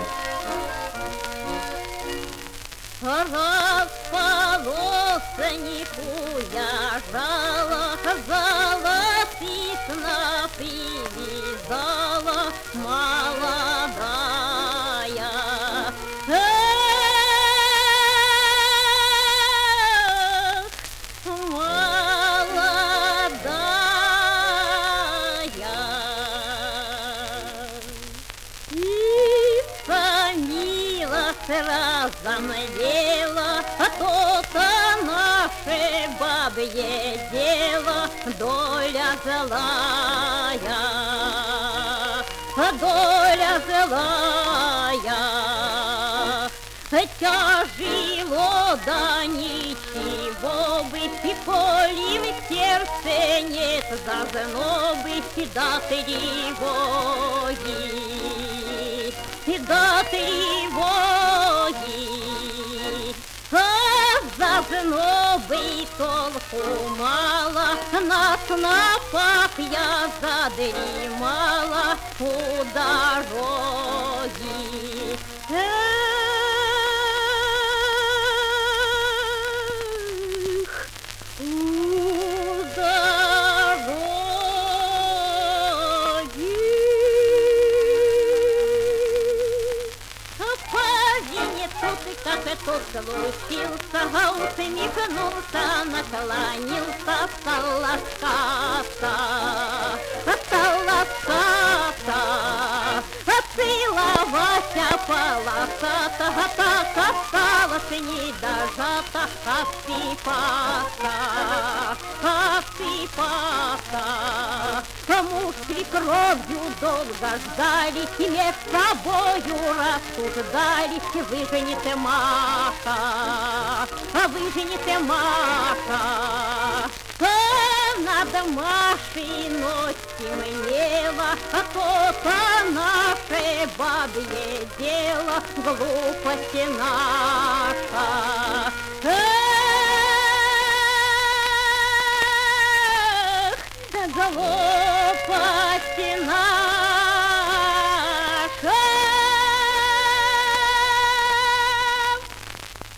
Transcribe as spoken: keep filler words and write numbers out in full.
Располоснику я жала, золотых напривязала, молодая. Эх, молодая. И томилась разом дело, то-то наше бабье дело, доля злая, доля злая. Тяжело, да ничего бы, и коли в сердце нет зазнобы, да тревоги, да тревоги. А зазнобы толку мало, на снопах я задремала у дороги. Эх, у дороги. Тут как тот случился, усмехнулся, наклонился, солоската, солоската, целоваться полосата, так осталось недожата, обсыпаться, обсыпаться. Муж с свекровью долго ждали, и между собою рассуждали, выженет Маша, выженет Маша. А над Машей ночь темнела, то-то наше бабье дело, глупость наша.